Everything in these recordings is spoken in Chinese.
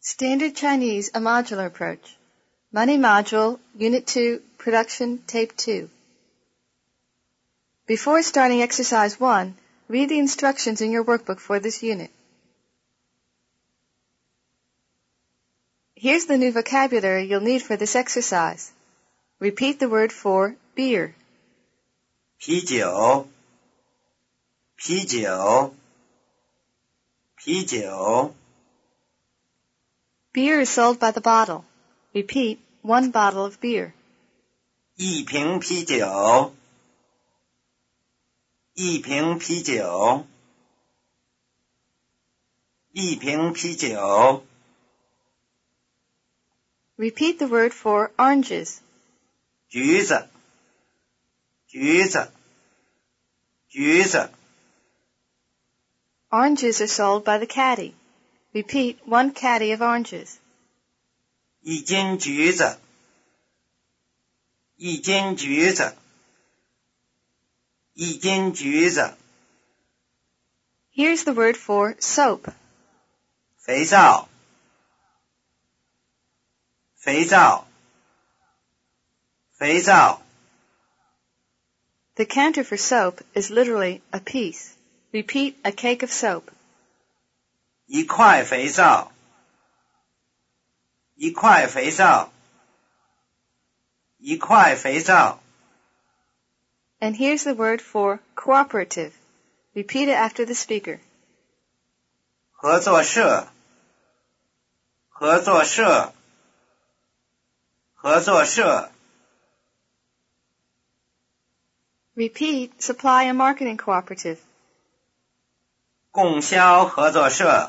Standard Chinese, a modular approach. Money Module, Unit 2, Production, Tape 2. Before starting Exercise 1, read the instructions in your workbook for this unit. Here's the new vocabulary you'll need for this exercise. Repeat the word for beer. 啤酒，啤酒，啤酒。 Beer is sold by the bottle. Repeat, 1 bottle of beer. 一瓶啤酒，一瓶啤酒，一瓶啤酒。 Repeat the word for oranges. 橘子，橘子，橘子。 Oranges are sold by the caddy. Repeat, 1 caddy of oranges. 一斤橘子，一斤橘子，一斤橘子。 Here's the word for soap. 肥皂，肥皂，肥皂。 The counter for soap is literally a piece. Repeat, a cake of soap. 一块肥皂，一块肥皂，一块肥皂。 And here's the word for cooperative. Repeat it after the speaker. 合作社，合作社，合作社。 Repeat, supply and marketing cooperative. 供销合作社，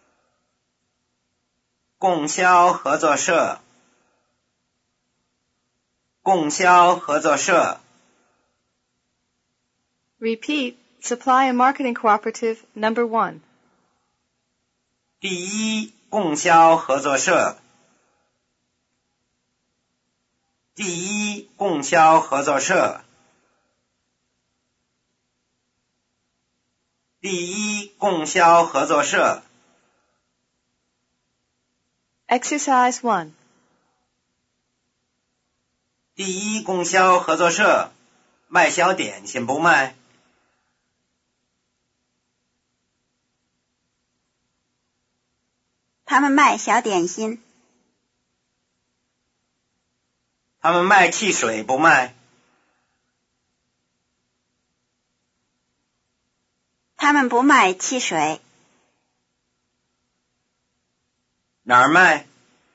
供销合作社，供销合作社。 Repeat, supply and marketing cooperative number 1. 第一供销合作社，第一供销合作社，第一供销合作社。 Exercise 1. 第一供销合作社卖小点心不卖？ 他们卖小点心。 他们卖汽水不卖？ 他们不卖汽水。 哪儿卖？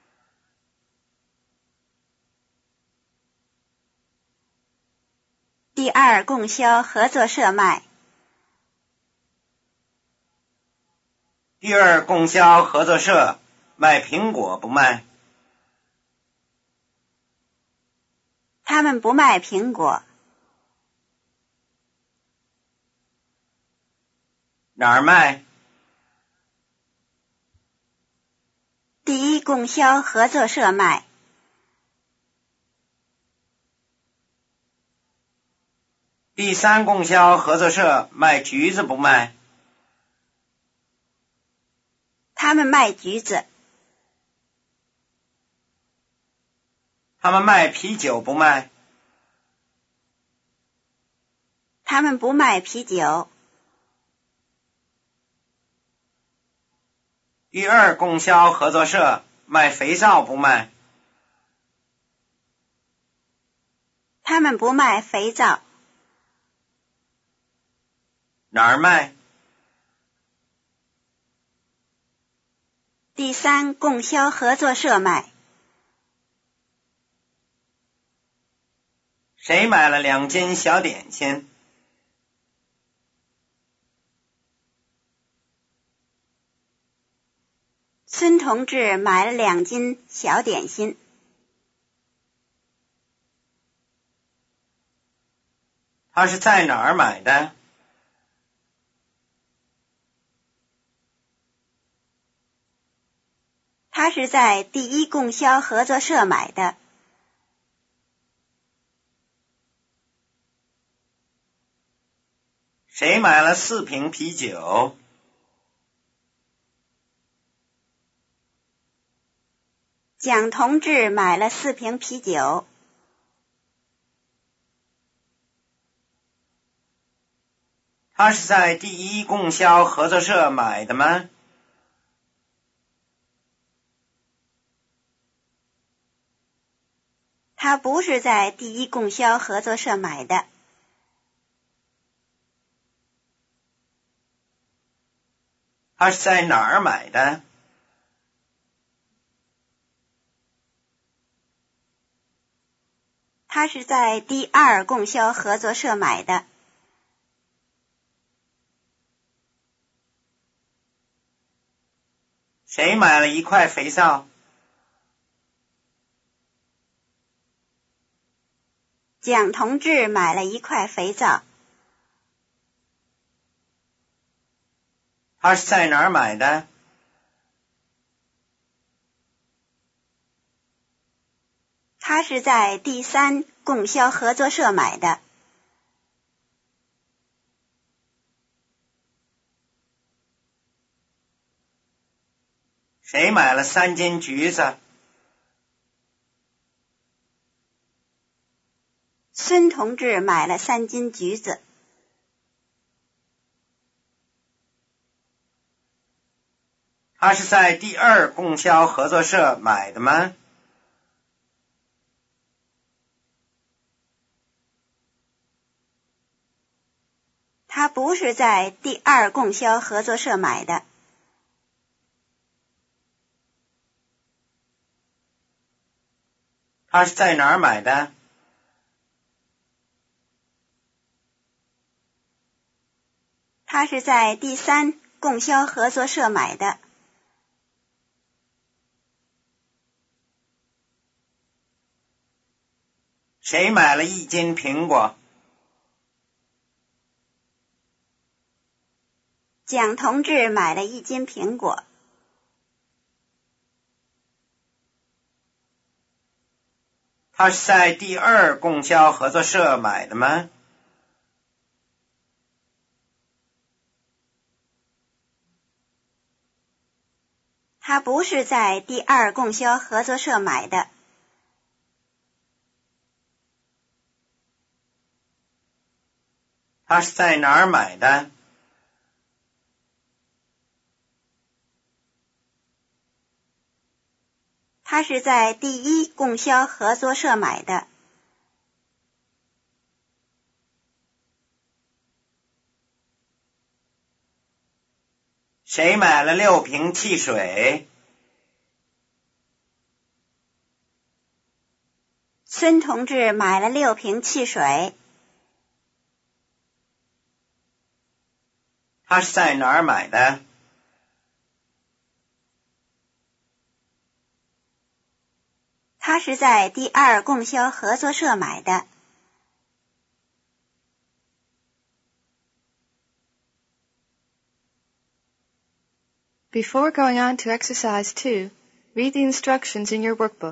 第二供销合作社卖。 第二供销合作社卖苹果不卖？ 他们不卖苹果。 哪儿卖？ 第一供销合作社卖。 第三供销合作社卖橘子不卖？ 他们卖橘子。 他们卖啤酒不卖？ 他们不卖啤酒。 第二供销合作社卖肥皂不卖？ 他们不卖肥皂。 哪儿卖？ 第三供销合作社卖。 谁买了2斤小点心？ 孙同志买了2斤小点心。 他是在哪儿买的？ 他是在第一供销合作社买的。 谁买了4瓶啤酒？ 蒋同志买了4瓶啤酒。 他是在第一供销合作社买的吗？ 他不是在第一供销合作社买的。 他是在哪儿买的？ 他是在第2供销合作社买的。 谁买了1块肥皂？ 蒋同志买了1块肥皂。 他是在哪儿买的？ 他是在第3供销合作社买的。 谁买了3斤橘子？ 孙同志买了3斤橘子。 他是在第2供销合作社买的吗？ 他不是在第2供销合作社买的。 他是在哪儿买的？ 他是在第3供销合作社买的。 谁买了1斤苹果？ 蒋同志买了1斤苹果。 他是在第2供销合作社买的吗？ 他不是在第2供销合作社买的。 他是在哪儿买的？ 他是在第1供销合作社买的。 谁买了6瓶汽水？ 孙同志买了6瓶汽水。 他是在哪儿买的？ 他是在第2供销合作社买的。 Before going on to exercise 2, read the instructions in your workbook.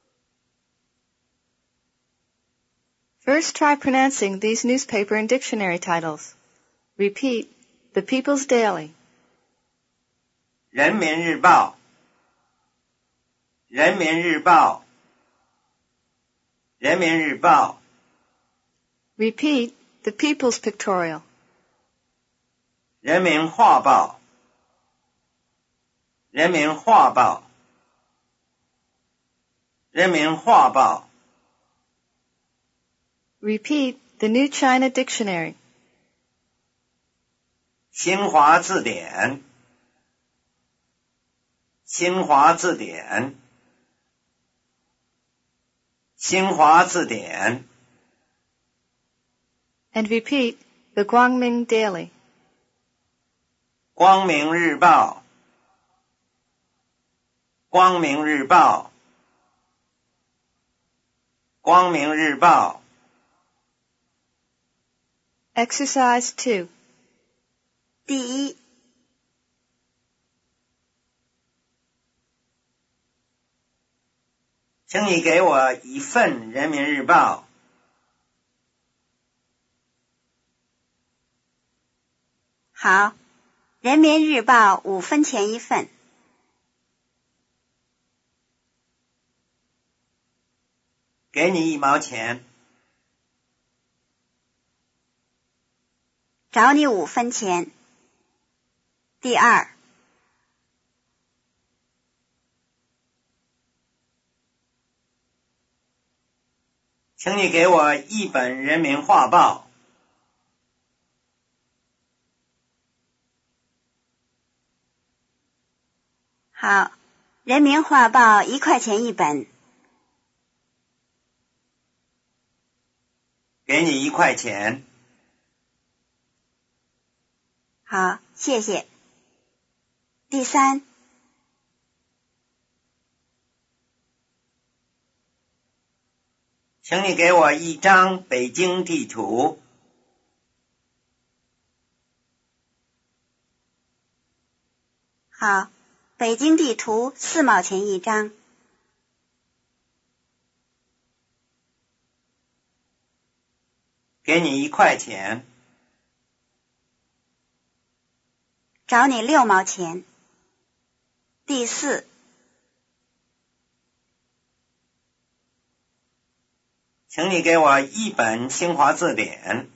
First, try pronouncing these newspaper and dictionary titles. Repeat, The People's Daily, 人民日报，人民日报，人民日报。 Repeat, The People's Pictorial, 人民画报，人民画报，人民画报。 Repeat, The New China Dictionary, 新华字典，新华字典，新华字典。 and repeat, The Guangming Daily, 光明日报，光明日报，光明日报。 Exercise 2. 第1， 请你给我1份人民日报。 好，人民日报5分钱一份。 给你1毛钱。 找你5分钱。第2， 请你给我1本人民画报。 好，人民画报1块钱1本。 给你1块钱。 好，谢谢。第3， 请你给我1张北京地图。 好，北京地图4毛钱1张。 给你1块钱。 找你6毛钱。第4， 请你给我1本新华字典。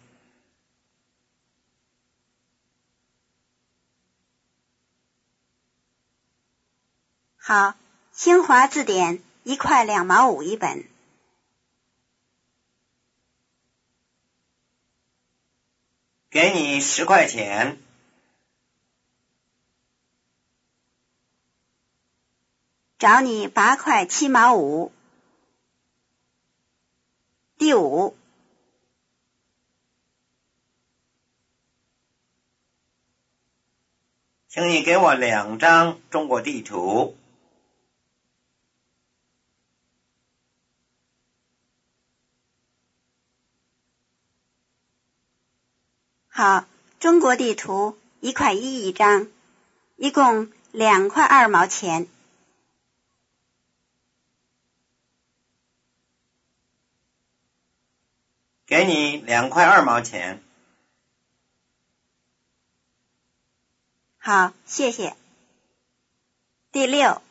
好，新华字典1块2毛5一本。 给你10块钱。 找你8块7毛5。第5， 请你给我2张中国地图。 好，中国地图1块1一张，一共2块2毛钱。 给你2块2毛钱。 好，谢谢。第6，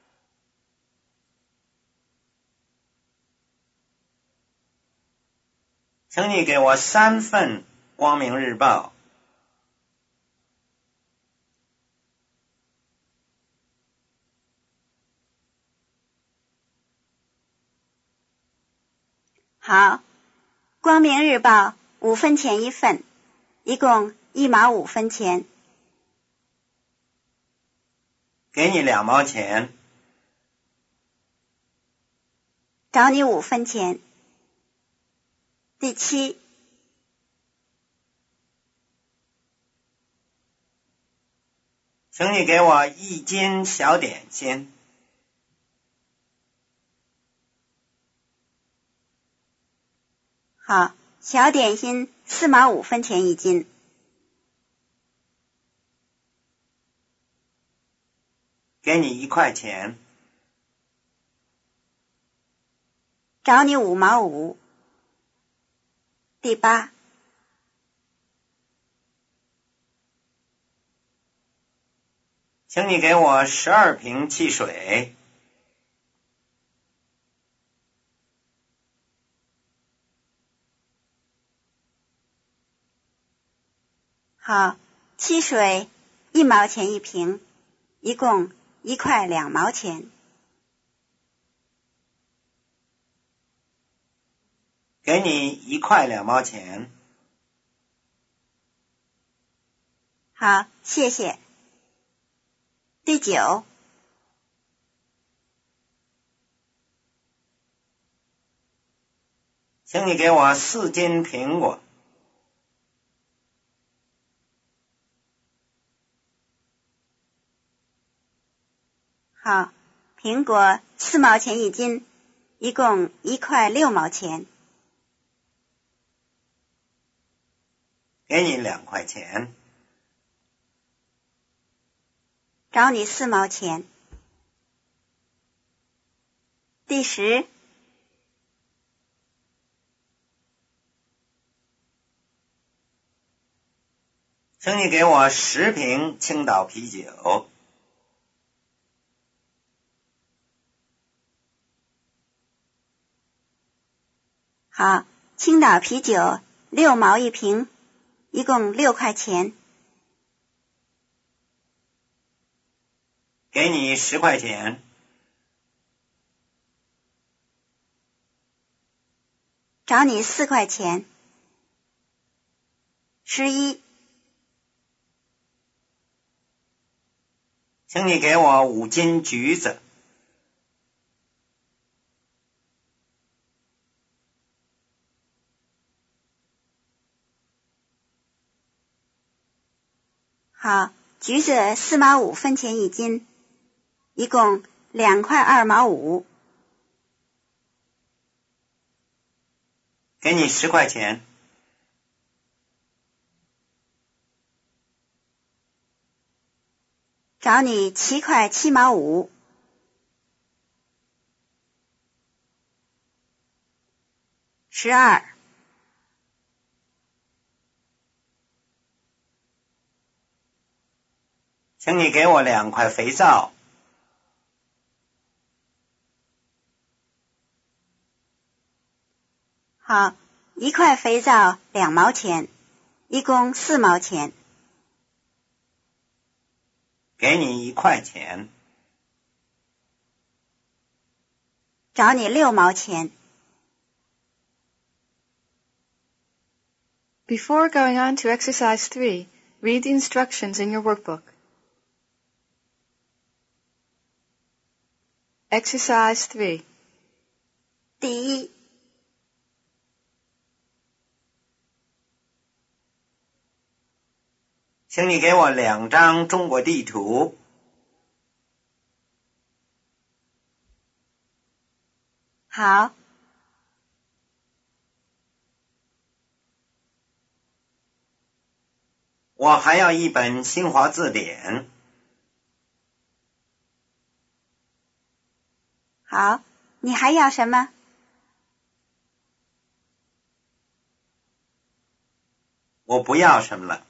请你给我3份光明日报。 好，光明日报5分钱一份，一共1毛5分钱。 给你2毛钱。 找你5分钱。第7， 请你给我1斤小点心。 好，小点心4毛5分钱一斤。 给你1块钱。 找你5毛5。第8， 请你给我12瓶汽水。 好，汽水1毛钱一瓶，一共1块2毛钱。 给你1块2毛钱。 好，谢谢。第9， 请你给我4斤苹果。 好，苹果4毛钱一斤，一共1块6毛钱。 给你2块钱。 找你4毛钱。第10， 请你给我10瓶青岛啤酒。 好，青岛啤酒6毛一瓶，一共6块钱。 给你10块钱。 找你4块钱。11， 请你给我5斤橘子。 好，橘子4毛5分钱一斤，一共2块2毛5。 给你10块钱。 找你7块7毛5。12， 请你给我2块肥皂。 好，1块肥皂2毛钱，一共4毛钱。 给你1块钱。 找你6毛钱。 Before going on to exercise 3, read the instructions in your workbook. Exercise 3. 第一， 请你给我2张中国地图。 好， 我还要一本新华字典。 好，你还要什么？ 我不要什么了。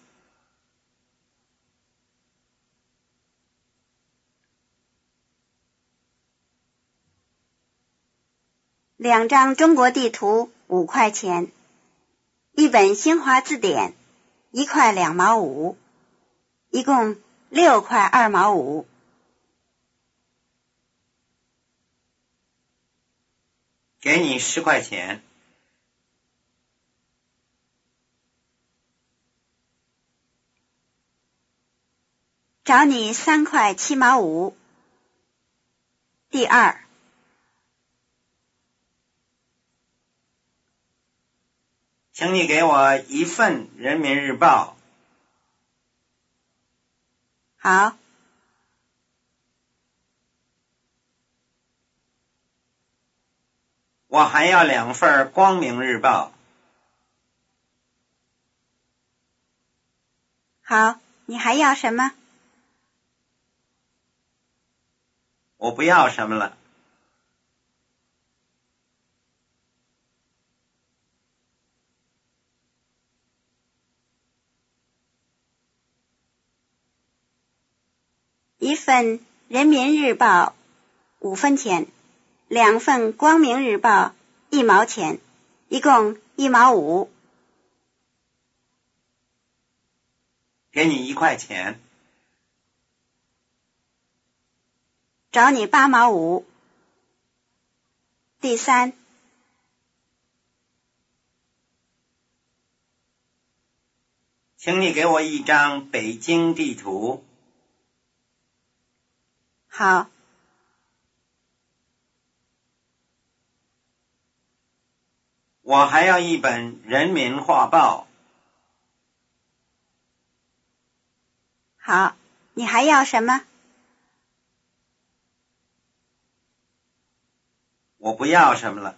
2张中国地图5块钱，一本新华字典1块2毛5，一共6块2毛5。 给你10块钱。 找你3块7毛5。第二， 请你给我1份人民日报。 好， 我还要2份光明日报。 好，你还要什么？ 我不要什么了。 1份人民日报5分钱，2份光明日报1毛钱，一共1毛5。 给你1块钱。 找你8毛5。第三， 请你给我1张北京地图。 好， 我还要一本人民画报。 好，你还要什么？ 我不要什么了。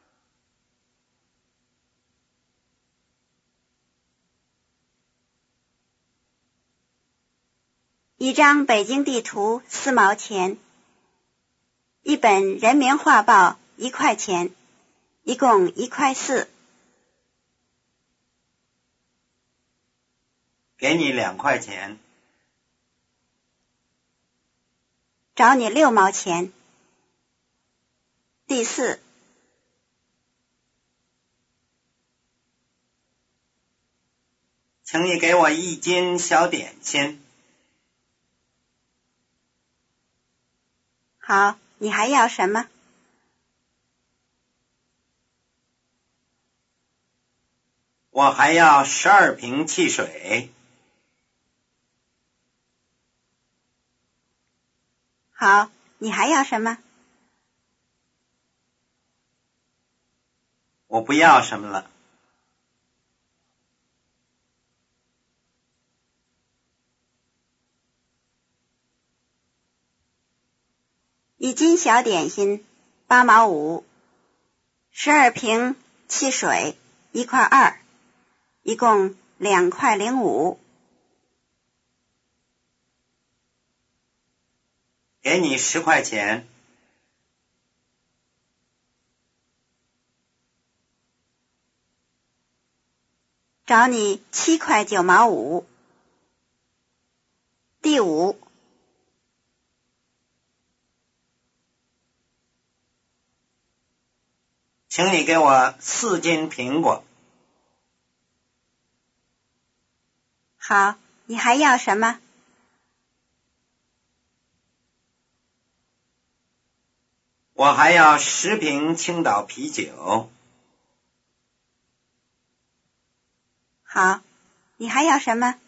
1张北京地图4毛钱，一本人民画报1块钱，一共1块4。 给你2块钱。 找你6毛钱。第四， 请你给我1斤小点心。 好，你还要什么？ 我还要12瓶汽水。 好，你还要什么？ 我不要什么了。 1斤小点心8毛5，12瓶汽水1块2，一共2块05。 给你10块钱。 找你7块9毛5。第5， 请你给我4斤苹果。 好，你还要什么？ 我还要10瓶青岛啤酒。 好，你还要什么？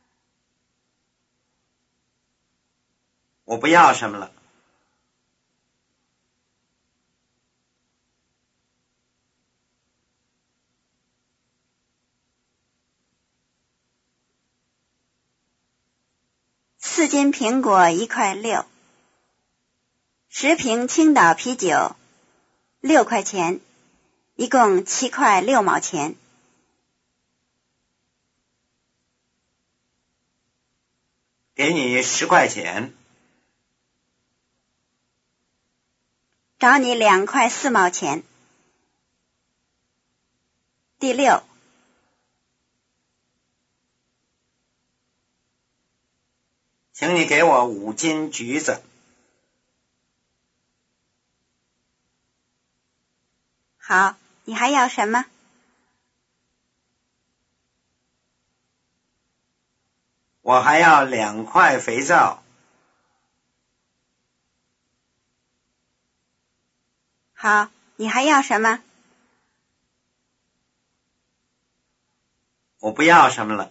我不要什么了。 4斤苹果1块6，10瓶青岛啤酒6块钱，一共7块6毛钱。 给你10块钱。 找你2块4毛钱。第6， 请你给我5斤橘子。 好，你还要什么？ 我还要2块肥皂。 好，你还要什么？ 我不要什么了。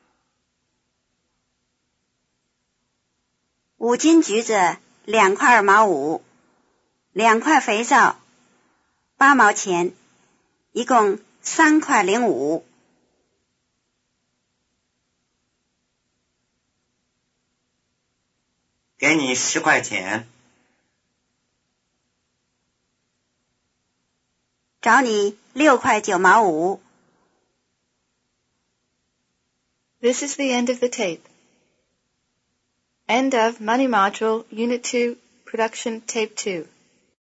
5斤橘子2块2毛5，2块肥皂8毛钱，一共3块05。 给你10块钱。 找你6块9毛5。 This is the end of the tape. End of Money Module Unit 2, Production Tape 2.